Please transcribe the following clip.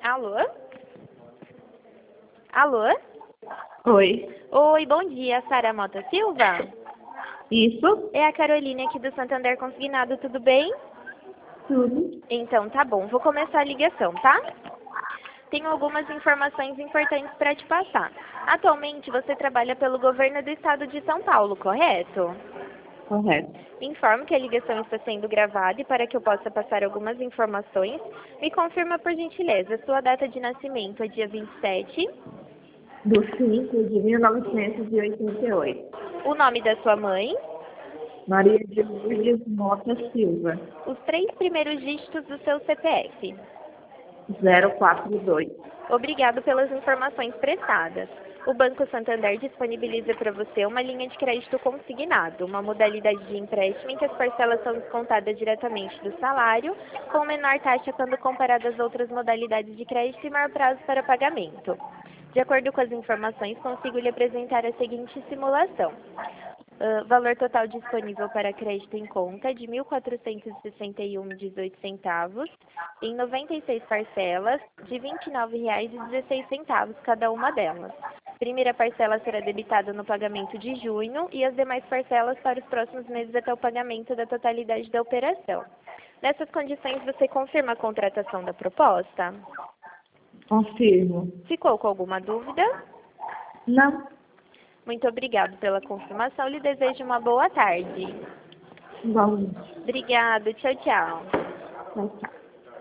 Alô? Alô? Oi. Oi, bom dia, Sara Mota Silva? Isso? É a Caroline aqui do Santander Consignado, tudo bem? Tudo. Então, tá bom, vou começar a ligação, tá? Tenho algumas informações importantes para te passar. Atualmente, você trabalha pelo governo do estado de São Paulo, correto? Correto. Informo que a ligação está sendo gravada e para que eu possa passar algumas informações, me confirma por gentileza, sua data de nascimento é dia 27, Do 5 de 1988. o nome da sua mãe, Maria de Lourdes Mota Silva. os 3 primeiros dígitos do seu CPF. 042. Obrigado pelas informações prestadas. O Banco Santander disponibiliza para você uma linha de crédito consignado, uma modalidade de empréstimo em que as parcelas são descontadas diretamente do salário, com menor taxa quando comparado às outras modalidades de crédito e maior prazo para pagamento. De acordo com as informações, consigo lhe apresentar a seguinte simulação. Valor total disponível para crédito em conta de R$ 1.461,18 em 96 parcelas de R$ 29,16 cada uma delas. Primeira parcela será debitada no pagamento de junho e as demais parcelas para os próximos meses até o pagamento da totalidade da operação. Nessas condições, você confirma a contratação da proposta? Confirmo. Ficou com alguma dúvida? Não. Muito obrigado pela confirmação. Lhe desejo uma boa tarde. Igualmente. Obrigada. Tchau, tchau. Tchau, tchau.